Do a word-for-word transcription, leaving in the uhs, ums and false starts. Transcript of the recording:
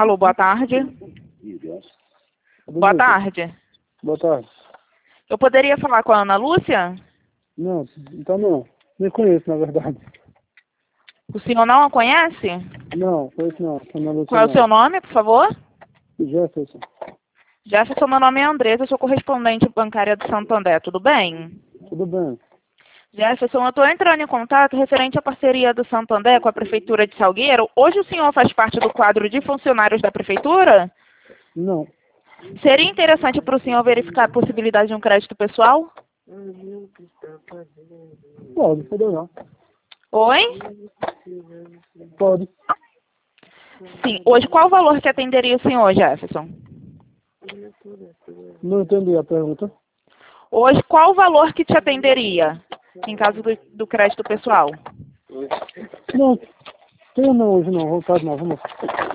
Alô, boa tarde. Boa tarde. Boa tarde. Eu poderia falar com a Ana Lúcia? Não, então não. Nem conheço, na verdade. O senhor não a conhece? Não, conheço não. Ana Lúcia Qual é o não. seu nome, por favor? Jefferson. Jefferson, meu nome é Andresa, eu sou correspondente bancária do Santander, tudo bem? Tudo bem? Jefferson, eu estou entrando em contato referente à parceria do Santander com a Prefeitura de Salgueiro. Hoje o senhor faz parte do quadro de funcionários da Prefeitura? Não. Seria interessante para o senhor verificar a possibilidade de um crédito pessoal? Pode, pode olhar. Oi? Pode. Sim. Hoje, qual o valor que atenderia o senhor, Jefferson? Não entendi a pergunta. Hoje, qual o valor que te atenderia, em caso do, do crédito pessoal? Não, tenho não hoje não, vontade não, vamos.